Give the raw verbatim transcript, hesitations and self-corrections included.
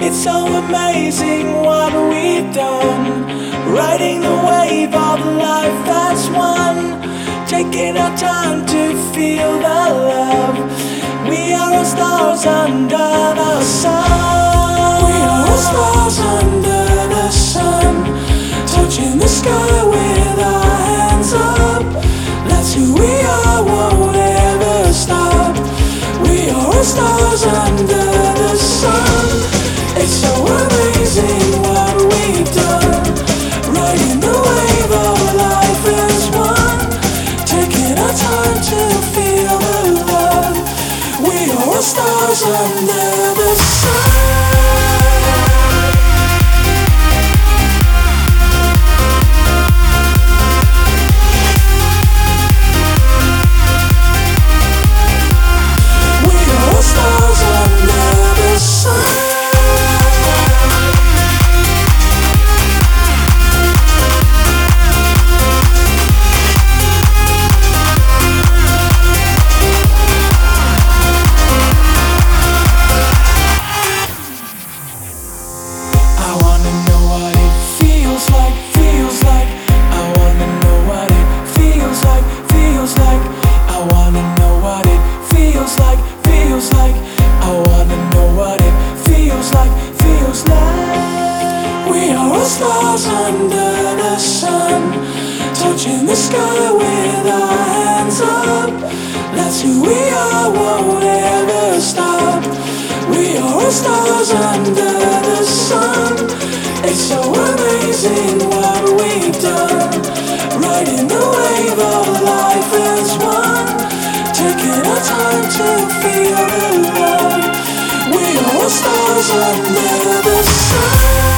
It's so amazing what we've done, riding the wave of life that's one, taking our time to feel the love. We are all stars under the sun. We are all stars under the sun, touching the sky with our hands up. That's who we are, won't ever stop. We are all stars under the sun. It's so amazing what we've done, riding the wave of life as one, taking our time to feel the love. We are all stars under the sun. Stars under the sun, touching the sky with our hands up. That's who we are, won't ever stop. We are all stars under the sun. It's so amazing what we've done, riding the wave of life as one, taking our time to feel the love. We are all stars under the sun.